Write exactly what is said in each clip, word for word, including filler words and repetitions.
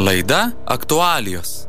Laida aktualijos.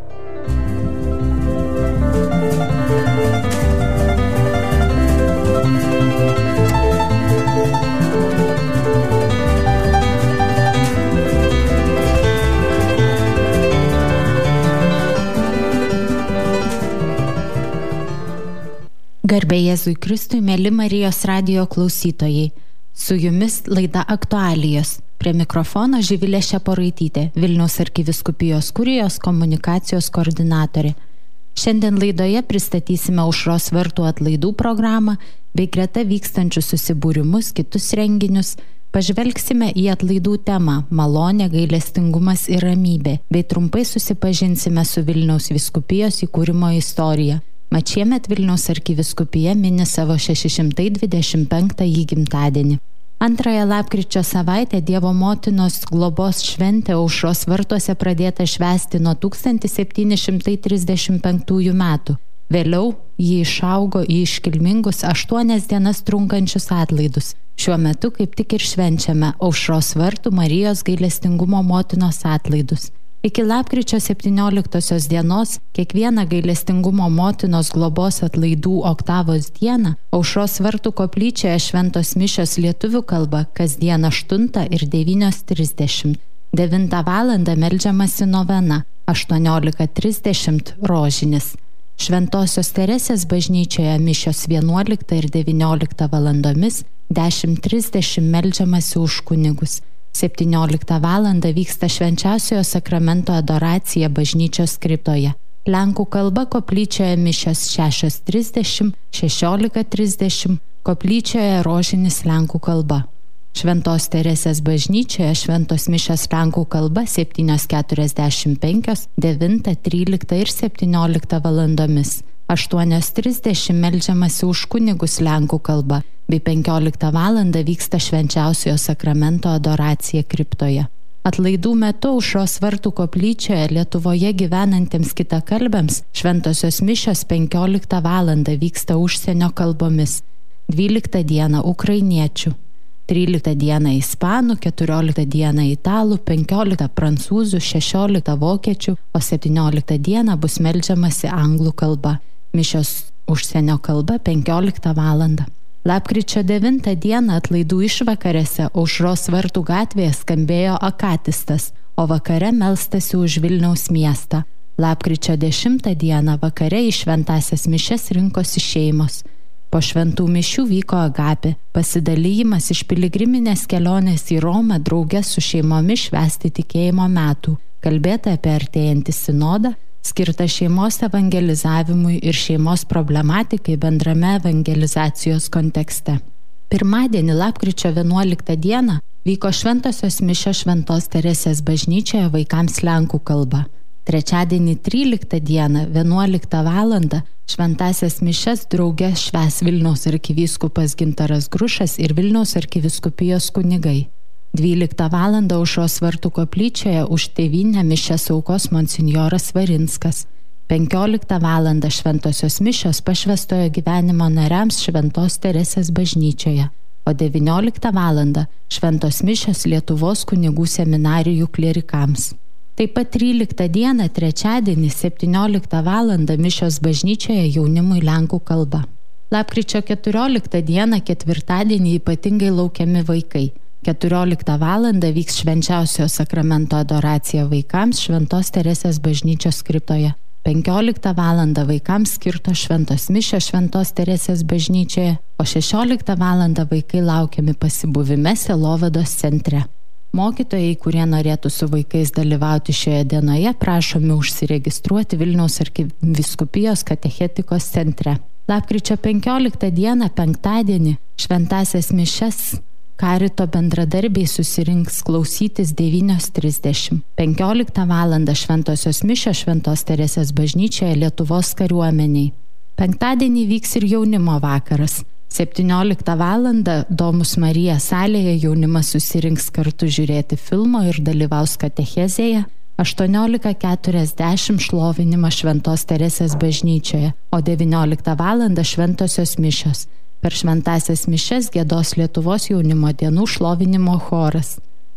Garbė Jėzui Kristui, mėly Marijos radijo klausytojai. Su jumis laida aktualijos. Prie mikrofono Živilė Šeporaitytė, Vilniaus arkivyskupijos kurijos komunikacijos koordinatorė. Šiandien laidoje pristatysime Aušros vartų atlaidų programą bei greta vykstančius susibūrimus, kitus renginius. Pažvelgsime į atlaidų temą – malonė, gailestingumas ir ramybė, bei trumpai susipažinsime su Vilniaus vyskupijos įkūrimo istorija. Mat šiemet Vilniaus arkivyskupija mini savo šeši šimtai dvidešimt penktąjį gimtadienį. Antrąją lapkričio savaitę Dievo motinos globos šventė Aušros vartuose pradėta švęsti nuo tūkstantis septyni šimtai trisdešimt penktųjų metų. Vėliau ji išaugo į iškilmingus aštuonias dienas trunkančius atlaidus. Šiuo metu kaip tik ir švenčiame Aušros vartų Marijos gailestingumo motinos atlaidus. Iki lapkričio septynioliktosios dienos, kiekvieną gailestingumo motinos globos atlaidų oktavos dieną, Aušros vartų koplyčioje šventos mišios lietuvių kalba kasdien aštuntą ir devynios trisdešimt. devintą valandą meldžiamasi novena, aštuoniolika trisdešimt rožinis. Šventosios Teresės bažnyčioje mišios vienuoliktą ir devynioliktą valandomis, dešimt trisdešimt meldžiamasi už kunigus. septynioliktą valandą vyksta švenčiausiojo sakramento adoracija bažnyčios kriptoje. Lenkų kalba koplyčioje mišios šešios trisdešimt, šešiolika trisdešimt, koplyčioje rožinis lenkų kalba. Šventos Teresės bažnyčioje šventos mišios lenkų kalba septynios keturiasdešimt penkios, devintą, tryliktą ir septynioliktą valandomis. aštuonios trisdešimt meldžiamasi už kunigus lenkų kalba, bei penkioliktą valandą vyksta švenčiausiojo sakramento adoracija kriptoje. Atlaidų metu Aušros vartų koplyčioje Lietuvoje gyvenantiems kitakalbiams šventosios mišios penkioliktą valandą vyksta užsienio kalbomis, dvyliktą dieną ukrainiečių, tryliktą dieną ispanų, keturioliktą dieną italų, penkioliktą prancūzų, šešioliktą vokiečių, o septynioliktą dieną bus meldžiamasi anglų kalba. Mišios užsienio kalba penkioliktą valandą. Lapkričio devintą dieną atlaidų išvakarėse Aušros vartų gatvėje skambėjo akatistas, o vakare melstasi už Vilniaus miestą. Lapkričio dešimtą dieną vakare į šventąsias mišias rinkosi šeimos. Po šventų mišių vyko agapė, pasidalyjimas iš piligriminės kelionės į Romą drauge su šeimomis švęsti tikėjimo metų, kalbėta apie artėjantį sinodą, skirta šeimos evangelizavimui ir šeimos problematikai bendrame evangelizacijos kontekste. Pirmadienį lapkričio vienuoliktą dieną vyko šventosios mišios Šventos Teresės bažnyčioje vaikams lenkų kalba. Trečiadienį tryliktą dieną vienuoliktą valandą šventąsias mišias drauge švęs Vilniaus arkivyskupas Gintaras Grušas ir Vilniaus arkivyskupijos kunigai. dvyliktą valandą Aušros vartų koplyčioje už tėvynę mišias aukos monsinjoras Varinskas. penkioliktą valandą šventosios mišios pašvęstojo gyvenimo nariams Šventos Teresės bažnyčioje, o devynioliktą valandą šventos mišios Lietuvos kunigų seminarijų klierikams. Taip pat tryliktą dieną trečiadienį septynioliktą valandą mišios bažnyčioje jaunimui lenkų kalba. Lapkričio keturioliktą dieną ketvirtadienį ypatingai laukiami vaikai. keturioliktą valandą vyks švenčiausiojo sakramento adoracija vaikams Šventos Teresės bažnyčios kriptoje. penkioliktą valandą vaikams skirtos šventos mišios Šventos Teresės bažnyčioje, o šešioliktą valandą vaikai laukiami pasibuvime Sielovados centre. Mokytojai, kurie norėtų su vaikais dalyvauti šioje dienoje, prašomi užsiregistruoti Vilniaus arkivyskupijos katechetikos centre. Lapkričio penkioliktą dieną penktadienį šventąsias mišias Karito bendradarbiai susirinks klausytis devynios trisdešimt. penkioliktą valandą šventosios mišios Šventos Teresės bažnyčioje Lietuvos kariuomeniai. Penktadienį vyks ir jaunimo vakaras. septynioliktą valandą Domus Marija salėje jaunimas susirinks kartu žiūrėti filmo ir dalyvaus katechezėje. aštuoniolika keturiasdešimt šlovinimas Šventos Teresės bažnyčioje, o devynioliktą valandą šventosios mišios. Per šventąsias mišias giedos Lietuvos jaunimo dienų šlovinimo choras.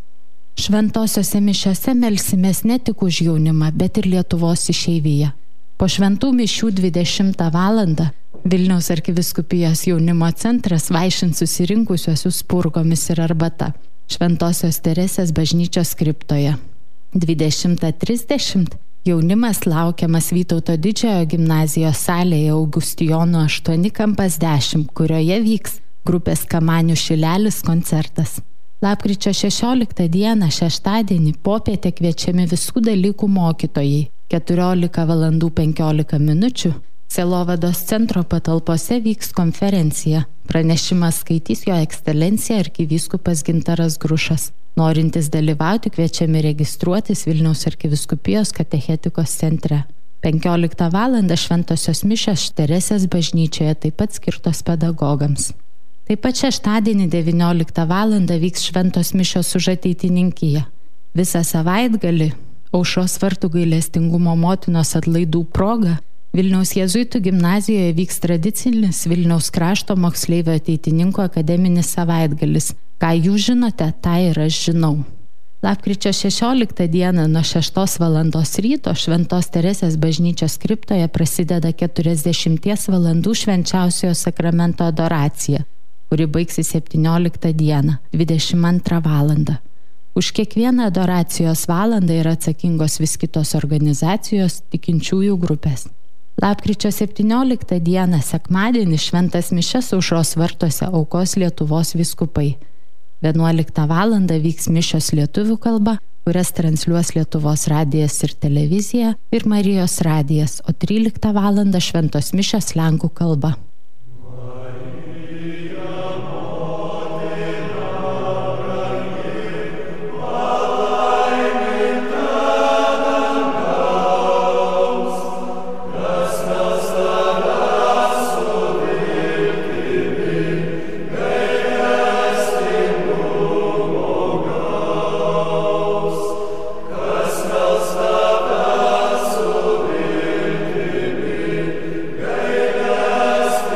Šventosiose mišiose melsimės ne tik už jaunimą, bet ir Lietuvos išeiviją. Po šventų mišių dvidešimtą valandą Vilniaus arkivyskupijos jaunimo centras vaišins susirinkusiuosius purgomis ir arbata Šventosios Teresės bažnyčios kriptoje. dvidešimtą trisdešimt jaunimas laukiamas Vytauto Didžiojo gimnazijos salėje Augustijonų aštuoni kampas dešimt, kurioje vyks grupės Kamanių šilelis koncertas. Lapkričio šešioliktą dieną šeštadienį popietę kviečiami visų dalykų mokytojai. keturiolika valandų penkiolika minučių Sielovados centro patalpose vyks konferencija. Pranešimą skaitys jo ekscelencija arkivyskupas Gintaras Grušas. Norintys dalyvauti kviečiami registruotis Vilniaus arkivyskupijos katechetikos centre. penkioliktą valandą šventosios mišios Teresės bažnyčioje taip pat skirtos pedagogams. Taip pat šeštadienį devynioliktą valandą vyks šventos mišios už ateitininkija. Visą savaitgalį Aušros vartų gailestingumo motinos atlaidų proga Vilniaus jėzuitų gimnazijoje vyks tradicinis Vilniaus krašto moksleivio ateitininkų akademinis savaitgalis. Ką jūs žinote, tą ir aš žinau. Lapkričio šešioliktą dieną nuo šeštos valandos ryto Šventos Teresės bažnyčios kriptoje prasideda keturiasdešimties valandų švenčiausiojo sakramento adoracija, kuri baigsis septynioliktą dieną, dvidešimt antrą valandą. Už kiekvieną adoracijos valandą yra atsakingos vis kitos organizacijos tikinčiųjų grupės. Lapkričio septynioliktą dieną sekmadienį šventas mišias Aušros vartuose aukos Lietuvos vyskupai. vienuoliktą valandą vyks mišios lietuvių kalba, kurias transliuos Lietuvos radijas ir televizija ir Marijos radijas, o tryliktą valandą šventos mišios lenkų kalba. Yes.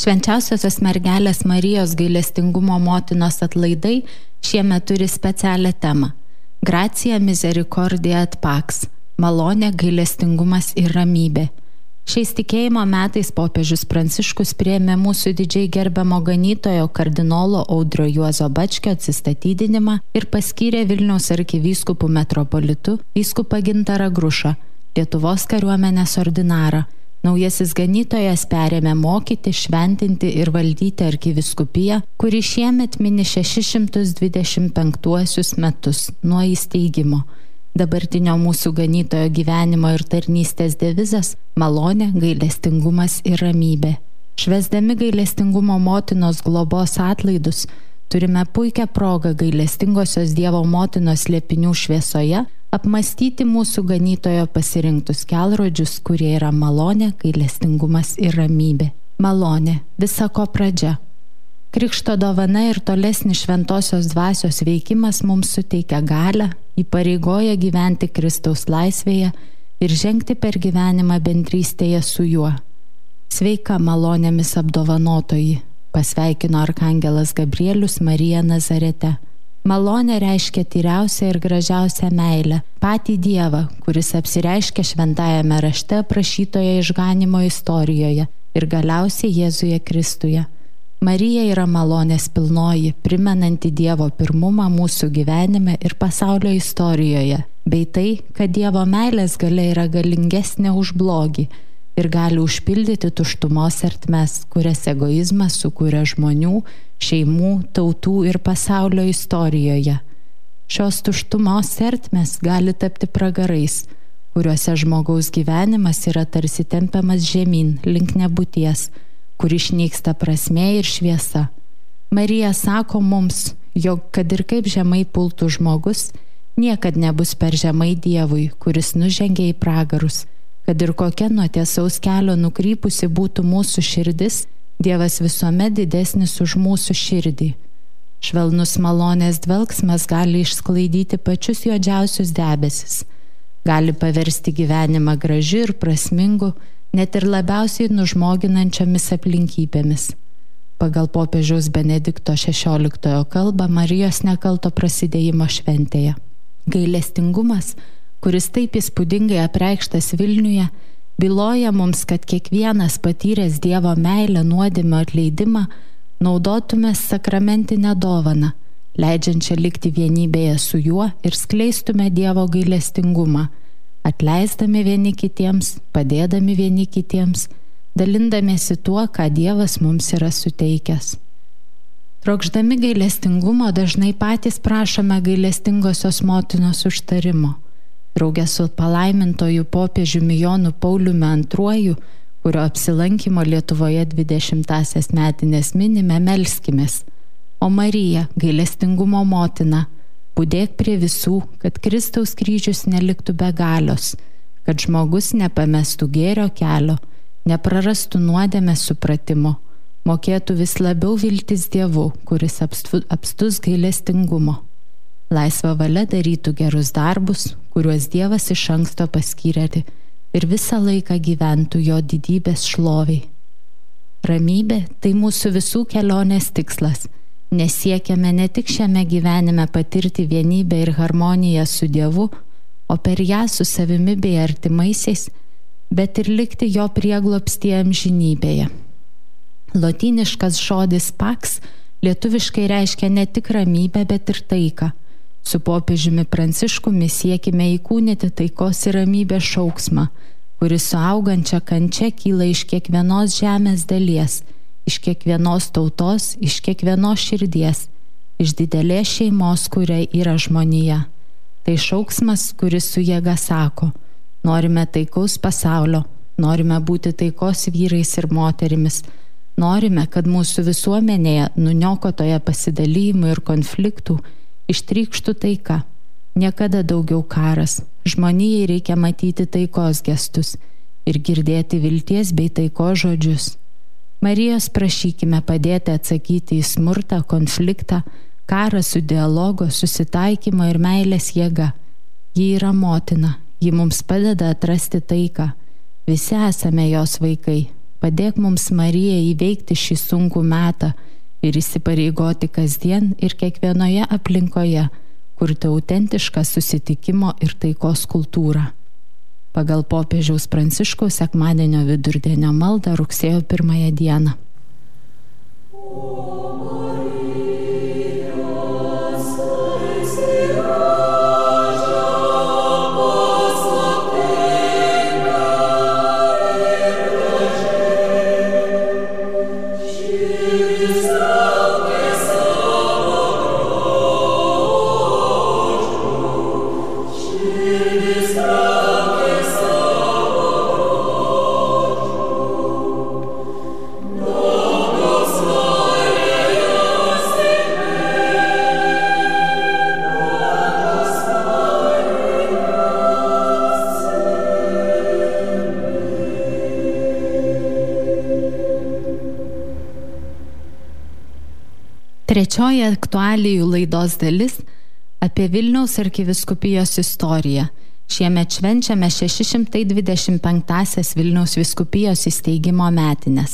Švenčiausiosios mergelės Marijos gailestingumo motinos atlaidai šiemet turi specialią temą – Gracia misericordia et pax – malonė, gailestingumas ir ramybė. Šiais tikėjimo metais popiežius Pranciškus priėmė mūsų didžiai gerbiamo ganytojo kardinolo Audrio Juozo Bačkio atsistatydinimą ir paskyrė Vilniaus arkivyskupu metropolitu vyskupą Gintarą Grušą, Lietuvos kariuomenės ordinarą. Naujasis ganytojas perėmė mokyti, šventinti ir valdyti arkivyskupiją, kuri šiemet mini šešis šimtus dvidešimt penktuosius metus nuo įsteigimo. Dabartinio mūsų ganytojo gyvenimo ir tarnystės devizas – malonė, gailestingumas ir ramybė. Švęsdami gailestingumo motinos globos atlaidus, turime puikią progą gailestingosios Dievo motinos slėpinių šviesoje apmąstyti mūsų ganytojo pasirinktus kelrodžius, kurie yra malonė, gailestingumas ir ramybė. Malonė – visa ko pradžia. Krikšto dovana ir tolesnis šventosios dvasios veikimas mums suteikia galią, įpareigoja gyventi Kristaus laisvėje ir žengti per gyvenimą bendrystėje su juo. Sveika malonėmis apdovanotoji, pasveikino arkangelas Gabrielius Mariją Nazarete. Malonė reiškia tyriausią ir gražiausią meilę, patį Dievą, kuris apsireiškia šventajame rašte aprašytoje išganymo istorijoje ir galiausiai Jėzuje Kristuje. Marija yra malonės pilnoji, primenanti Dievo pirmumą mūsų gyvenime ir pasaulio istorijoje, bei tai, kad Dievo meilės galia yra galingesnė už blogį ir gali užpildyti tuštumos ertmes, kurias egoizmas sukūrė žmonių, šeimų, tautų ir pasaulio istorijoje. Šios tuštumos ertmes gali tapti pragarais, kuriuose žmogaus gyvenimas yra tarsi tempiamas žemyn, link nebūties, kur išnyksta prasmė ir šviesa. Marija sako mums, jog kad ir kaip žemai pultų žmogus, niekad nebus per žemai Dievui, kuris nužengia į pragarus. Kad ir kokia nuo tiesaus kelio nukrypusi būtų mūsų širdis, Dievas visuomet didesnis už mūsų širdį. Švelnus malonės dvelksmas gali išsklaidyti pačius juodžiausius debesis, gali paversti gyvenimą gražiu ir prasmingu, net ir labiausiai nužmoginančiomis aplinkybėmis. Pagal popiežiaus Benedikto šešioliktojo kalbą Marijos nekalto prasidėjimo šventėje. Gailestingumas, kuris taip įspūdingai apreikštas Vilniuje, byloja mums, kad kiekvienas patyręs Dievo meilę nuodėmio atleidimą naudotume sakramentinę dovaną, leidžiančią likti vienybėje su juo ir skleistume Dievo gailestingumą, atleisdami vieni kitiems, padėdami vieni kitiems, dalindamiesi tuo, ką Dievas mums yra suteikęs. Trokšdami gailestingumo dažnai patys prašome gailestingosios motinos užtarimo. Drauge su palaimintoju popiežiumi Jonu Pauliumi antruoju, kurio apsilankymo Lietuvoje dvidešimtąsias metines minime, melskimės. O Marija, gailestingumo motina, budėk prie visų, kad Kristaus kryžius neliktų be galios, kad žmogus nepamestų gėrio kelio, neprarastų nuodėmės supratimo, mokėtų vis labiau viltis Dievu, kuris apstu, apstus gailestingumo. Laisva valia darytų gerus darbus, kuriuos Dievas iš anksto paskyrė ir visą laiką gyventų jo didybės šloviai. Ramybė – tai mūsų visų kelionės tikslas, nes siekiame ne tik šiame gyvenime patirti vienybę ir harmoniją su Dievu, o per ją su savimi bei artimaisiais, bet ir likti jo prieglobstyje amžinybėje. Lotyniškas žodis pax lietuviškai reiškia ne tik ramybę, bet ir taiką. Su popiežiumi Pranciškumi siekime įkūnyti taikos ir ramybės šauksmą, kuris su augančia kančia kyla iš kiekvienos žemės dalies, iš kiekvienos tautos, iš kiekvienos širdies, iš didelės šeimos, kuria yra žmonija. Tai šauksmas, kuris su jėga sako, norime taikaus pasaulio, norime būti taikos vyrais ir moterimis, norime, kad mūsų visuomenėje nuniokotoje pasidalymų ir konfliktų ištrykštų taika. Niekada daugiau karas. Žmonijai reikia matyti taikos gestus ir girdėti vilties bei taikos žodžius. Marijos prašykime padėti atsakyti į smurtą, konfliktą, karą su dialogo, susitaikymo ir meilės jėga. Ji yra motina, ji mums padeda atrasti taiką. Visi esame jos vaikai. padėk mums, Marija, įveikti šį sunkų metą ir įsipareigoti kasdien ir kiekvienoje aplinkoje, kurti autentišką susitikimo ir taikos kultūrą. Pagal popiežiaus Pranciškaus sekmadienio vidurdienio maldą rugsėjo pirmąją dieną. Trečioji aktualijų laidos dalis apie Vilniaus arkivyskupijos istoriją. Šiemet švenčiame šeši šimtai dvidešimt penktąsias Vilniaus vyskupijos įsteigimo metines.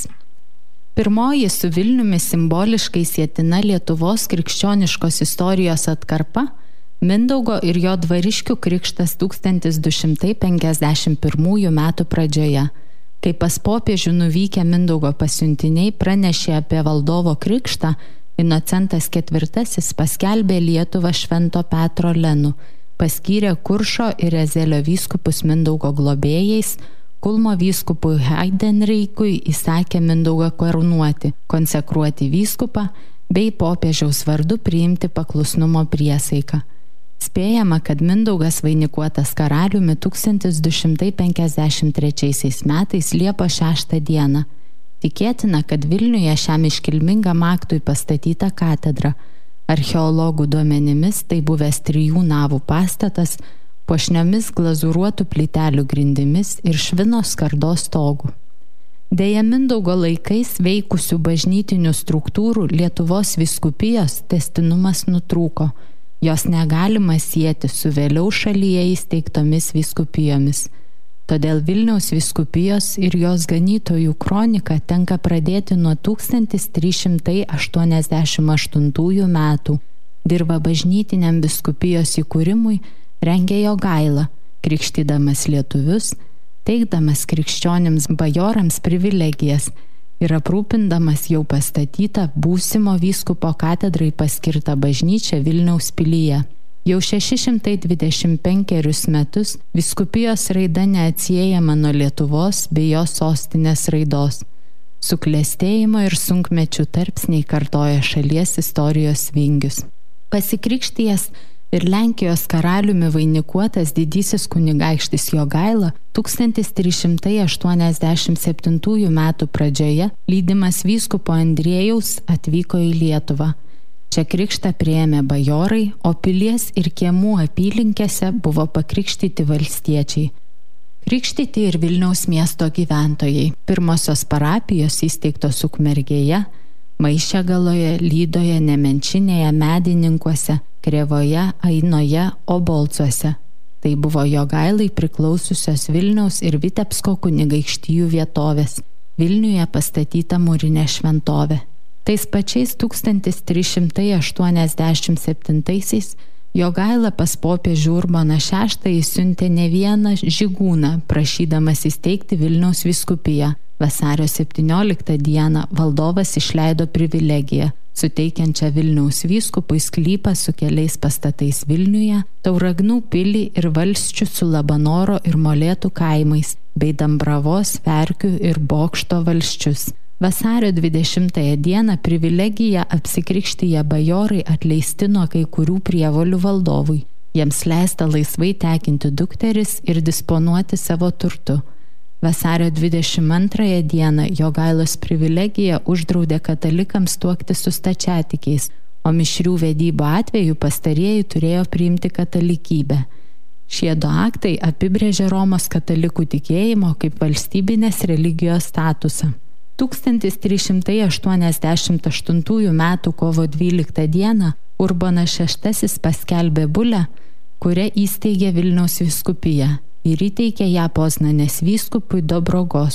Pirmoji su Vilniumi simboliškai sietina Lietuvos krikščioniškos istorijos atkarpa Mindaugo ir jo dvariškių krikštas tūkstantis du šimtai penkiasdešimt pirmųjų metų pradžioje, kai pas popiežių nuvykę Mindaugo pasiuntiniai pranešė apie valdovo krikštą, Inocentas ketvirtasis paskelbė Lietuvą Švento Petro Lenu, paskyrė Kuršo ir Ezelio vyskupus Mindaugo globėjais, Kulmo vyskupui Heidenreikui įsakė Mindaugą karūnuoti, konsekruoti vyskupą bei popiežiaus vardu priimti paklusnumo priesaiką. Spėjama, kad Mindaugas vainikuotas karaliumi tūkstantis du šimtai penkiasdešimt trečiaisiais metais Liepos šeštą dieną. Tikėtina, kad Vilniuje šiam iškilmingam aktui pastatyta katedra. Archeologų duomenimis tai buvęs trijų navų pastatas, puošniomis glazūruotų plytelių grindimis ir švino skardos stogu. Deja, Mindaugo laikais veikusių bažnytinių struktūrų Lietuvos vyskupijos tęstinumas nutrūko. Jos negalima sieti su vėliau šalyje įsteigtomis vyskupijomis. Todėl Vilniaus vyskupijos ir jos ganytojų kroniką tenka pradėti nuo tūkstantis trys šimtai aštuoniasdešimt aštuntųjų metų. Dirba bažnytiniam vyskupijos įkūrimui rengė Jogaila, krikštydamas lietuvius, teikdamas krikščionims bajorams privilegijas ir aprūpindamas jau pastatytą būsimo vyskupo katedrai paskirtą bažnyčią Vilniaus pilyje. Jau šeši šimtai dvidešimt penkerius metus vyskupijos raida neatsiejama nuo Lietuvos bei jos sostinės raidos. Suklestėjimo ir sunkmečių tarpsniai kartoja šalies istorijos vingius. Pasikrikštijęs ir Lenkijos karaliumi vainikuotas didysis kunigaikštis Jogaila tūkstantis trys šimtai aštuoniasdešimt septintųjų metų pradžioje, lydimas vyskupo Andriejaus, atvyko į Lietuvą. Čia krikštą priėmė bajorai, o pilies ir kiemų apylinkėse buvo pakrikštyti valstiečiai. Krikštyti ir Vilniaus miesto gyventojai. Pirmosios parapijos įsteigtos Ukmergėje, Maišiagaloje, Lydoje, Nemenčinėje, Medininkuose, Krėvoje, Ainoje, Obolcuose. Tai buvo Jogailai priklausiusios Vilniaus ir Vitebsko kunigaikštijų vietovės. Vilniuje pastatyta mūrinė šventovė. Tais pačiais tūkstantis trys šimtai aštuoniasdešimt septintaisiais Jogaila pas popiežių Urboną šeštąjį siuntė ne vieną žygūną, prašydamas įsteigti Vilniaus vyskupiją. Vasario septynioliktą dieną valdovas išleido privilegiją, suteikiančią Vilniaus vyskupui sklypą su keliais pastatais Vilniuje, Tauragnų pilį ir valsčių su Labanoro ir Molėtų kaimais, bei Dambravos, Verkių ir Bokšto valsčius. Vasario dvidešimtąją dieną privilegiją apsikrikštiję bajorai atleisti nuo kai kurių prievolių valdovui. Jiems leista laisvai tekinti dukteris ir disponuoti savo turtu. Vasario dvidešimt antrąją dieną Jogailos privilegija uždraudė katalikams tuokti su stačiatikiais, o mišrių vedybų atveju pastarieji turėjo priimti katalikybę. Šie du aktai apibrėžė Romos katalikų tikėjimo kaip valstybinės religijos statusą. tūkstantis trys šimtai aštuoniasdešimt aštuntųjų metų kovo dvyliktą dieną Urbonas šeštasis paskelbė bulę, kuria įsteigė Vilniaus vyskupiją ir įteikė ją Poznanės vyskupui Dobrogostui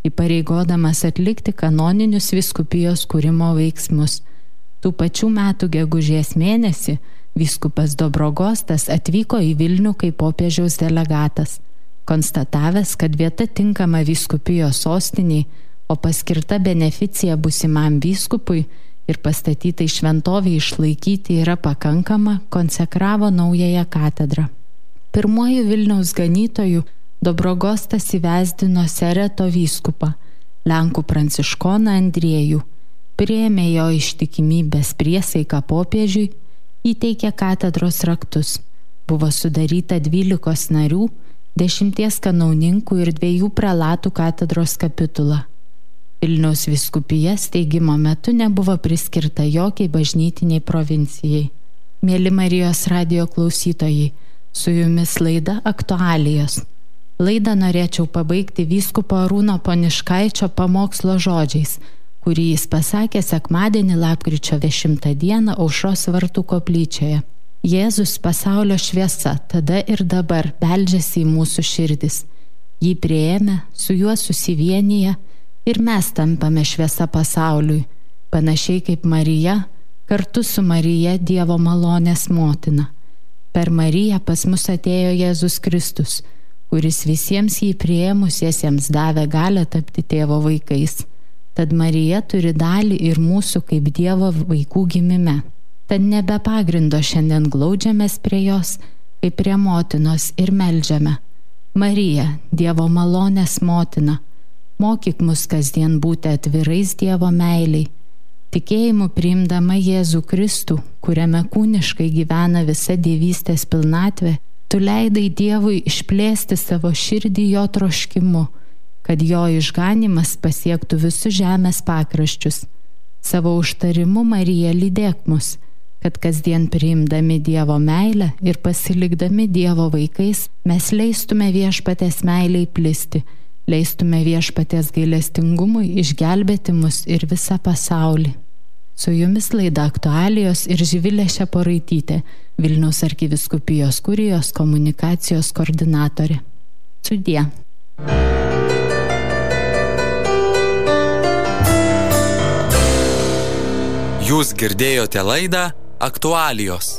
įpareigodamas atlikti kanoninius vyskupijos kūrimo veiksmus. Tų pačių metų gegužės mėnesį vyskupas Dobrogostas atvyko į Vilnių kaip popiežiaus delegatas, konstatavęs, kad vieta tinkama vyskupijos sostiniai, o paskirta beneficija būsimam vyskupui ir pastatytai šventovei išlaikyti yra pakankama, konsekravo naująją katedrą. Pirmuoju Vilniaus ganytoju Dobrogostas įvesdino Sereto vyskupą, Lenkų pranciškoną Andriejų, priėmė jo ištikimybės priesaiką popiežiui, įteikė katedros raktus. Buvo sudaryta dvylikos narių, dešimties kanauninkų ir dviejų prelatų katedros kapitula. Vilniaus vyskupija steigimo metu nebuvo priskirta jokiai bažnytiniai provincijai. Mieli Marijos radijo klausytojai, su jumis laida Aktualijos. Laidą norėčiau pabaigti vyskupo Arūno Poniškaičio pamokslo žodžiais, kurį jis pasakė sekmadienį lapkričio dešimtą dieną Aušros vartų koplyčioje. Jėzus pasaulio šviesa tada ir dabar beldžiasi į mūsų širdis. Jį priėmę, su juo susivienyje ir mes tampame šviesa pasauliui, panašiai kaip Marija, kartu su Marija Dievo malonės motina. Per Mariją pas mus atėjo Jėzus Kristus, kuris visiems jį priėmusiesiems davė galią tapti tėvo vaikais. Tad Marija turi dalį ir mūsų kaip Dievo vaikų gimime. Tad nebe pagrindo šiandien glaudžiamės prie jos, kaip prie motinos ir meldžiame. Marija, Dievo malonės motina, mokyk mus kasdien būti atvirais Dievo meiliai, tikėjimu priimdama Jėzų Kristų, kuriame kūniškai gyvena visa dievystės pilnatvė, tu leidai Dievui išplėsti savo širdį jo troškimu, kad jo išganimas pasiektų visus žemės pakraščius. Savo užtarimu, Marija, lydėk mus, kad kasdien priimdami Dievo meilę ir pasilikdami Dievo vaikais, mes leistume viešpaties meiliai plisti, leistume viešpaties gailestingumui išgelbėti mus ir visą pasaulį. Su jumis laida Aktualijos ir Živilė Šeporaitytė, Vilniaus arkivyskupijos kurijos komunikacijos koordinatorė. Sudie. Jūs girdėjote laidą Aktualijos.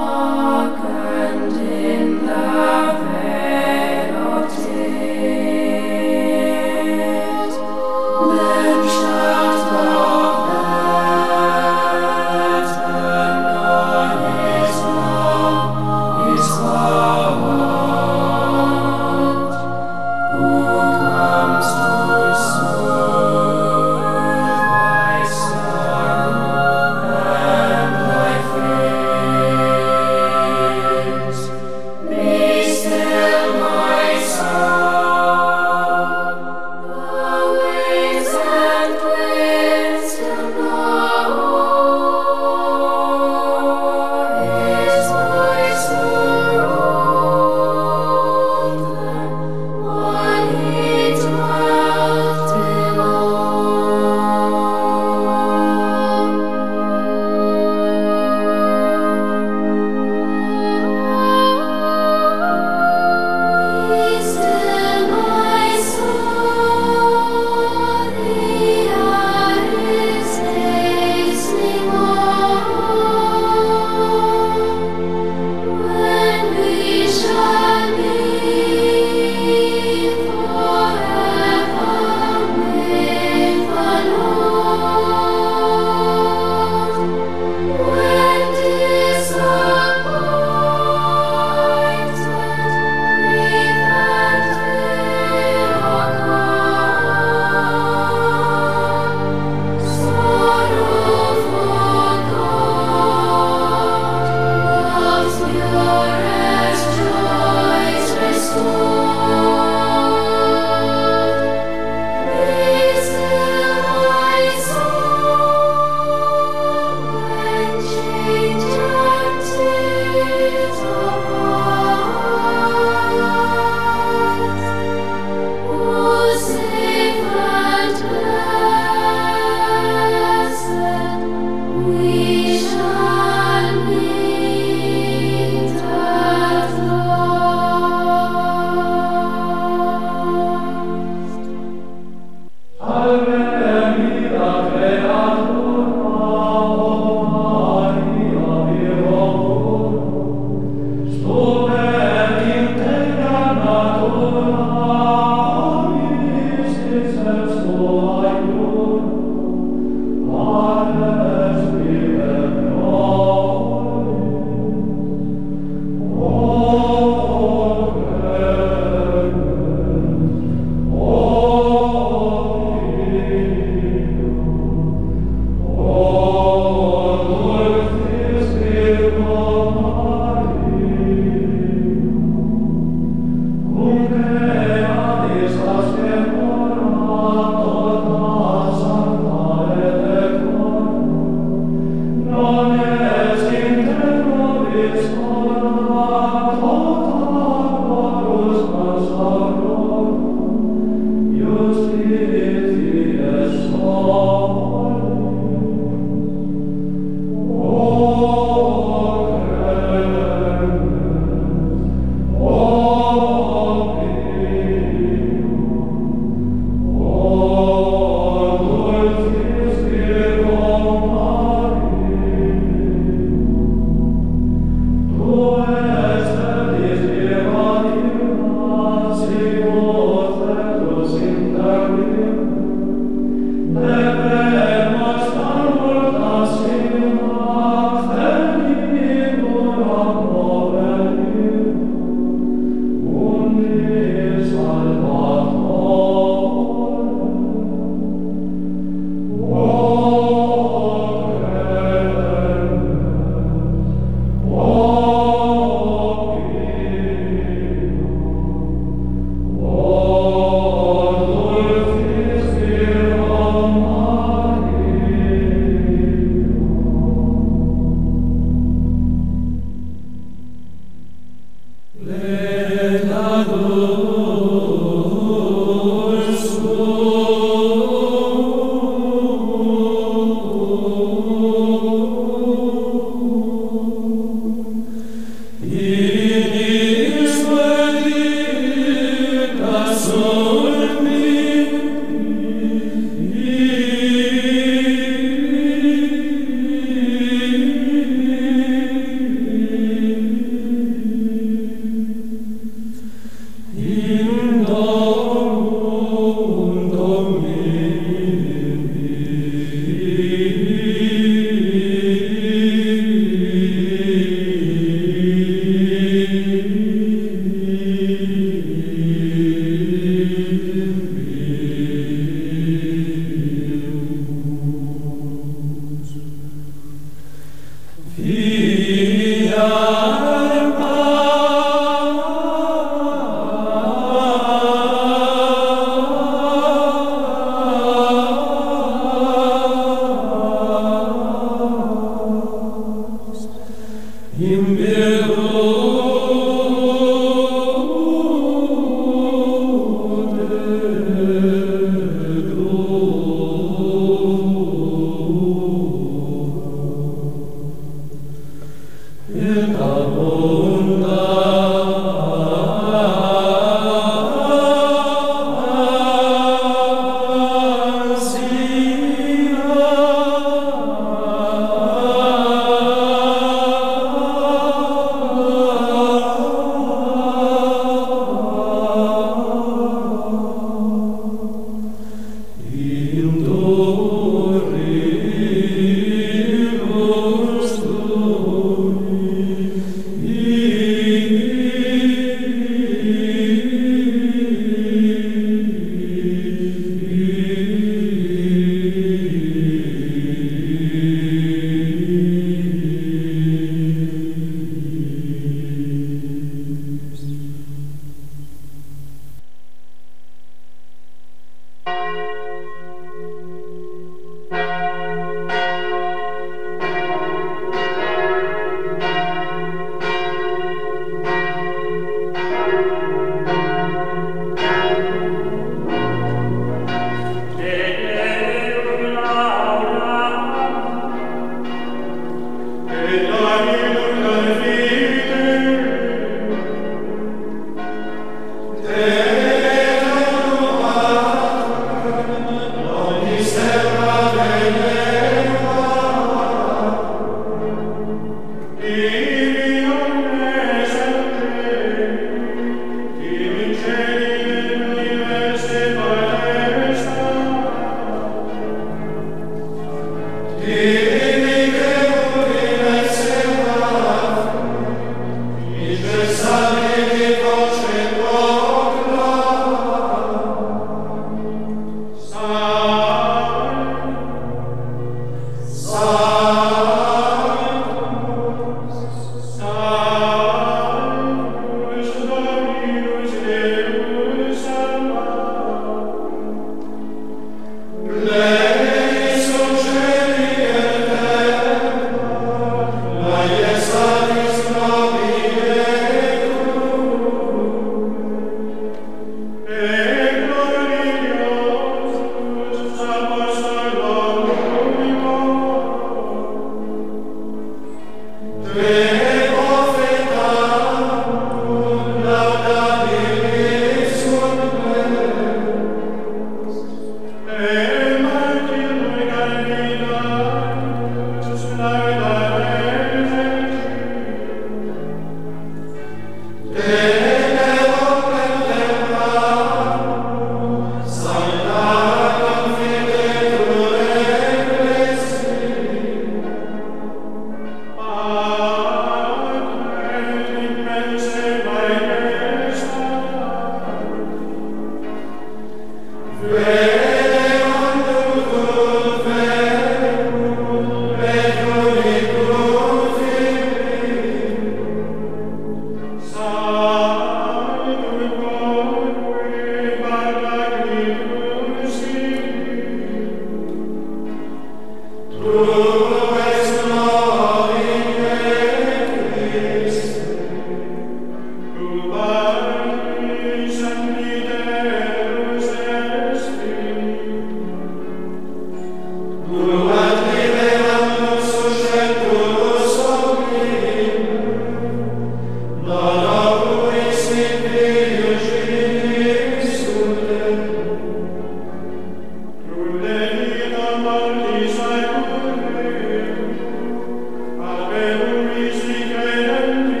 Ave Luis, Michael,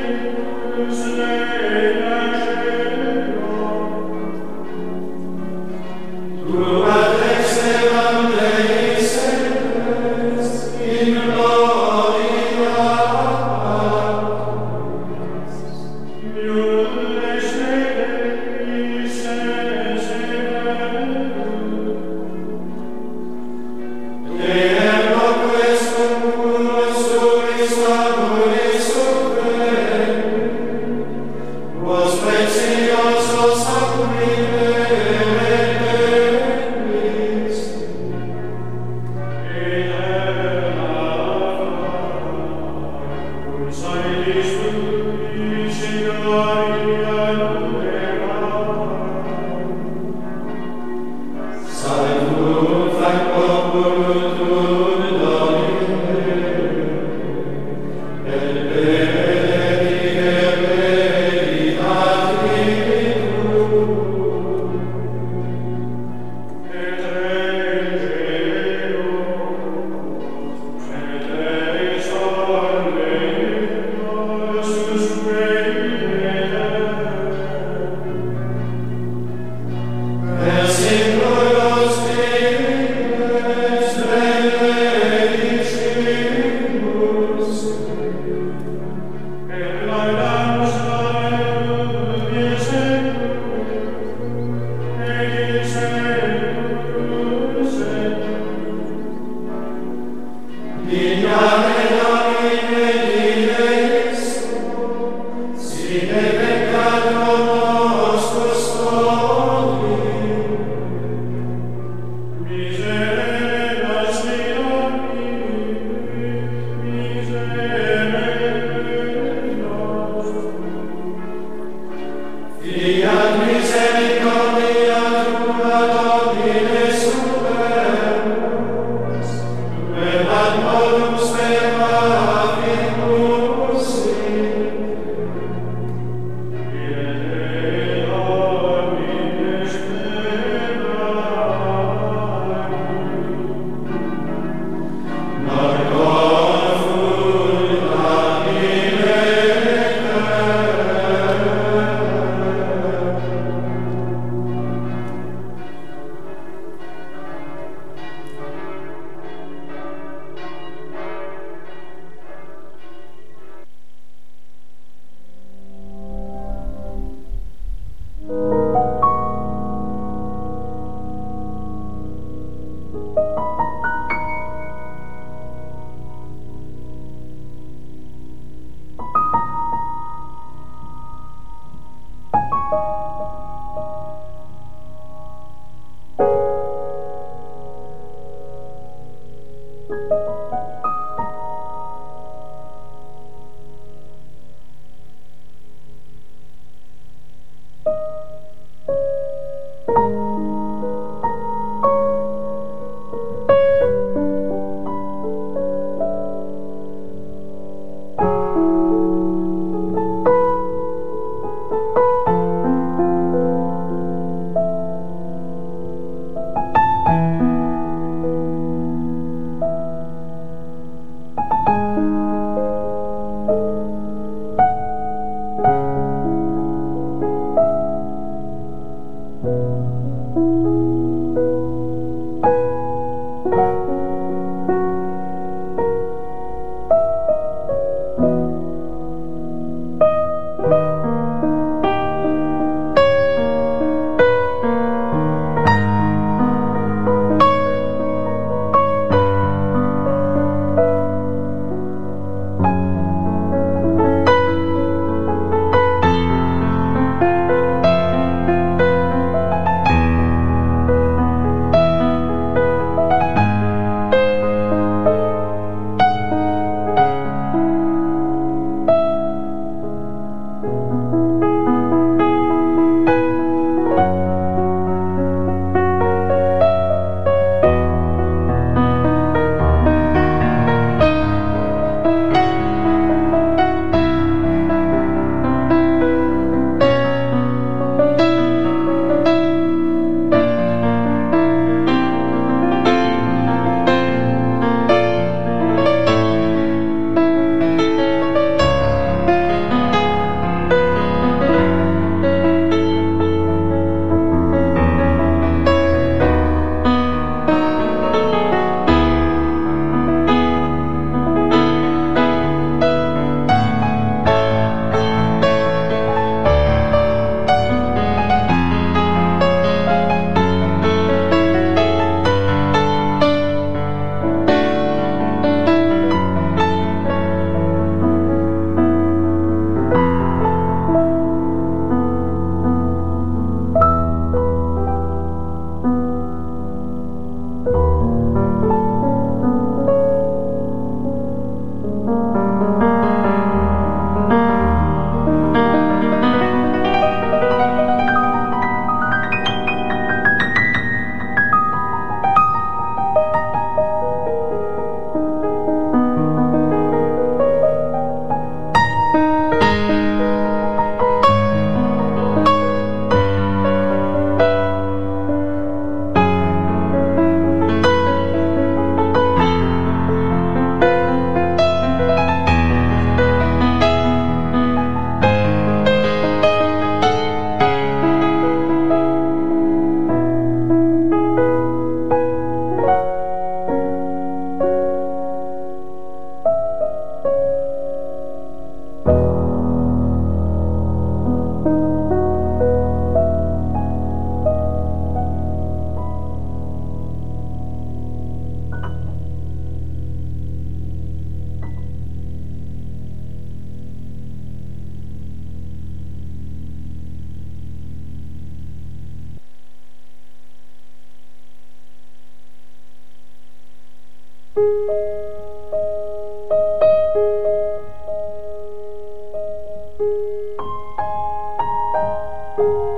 you.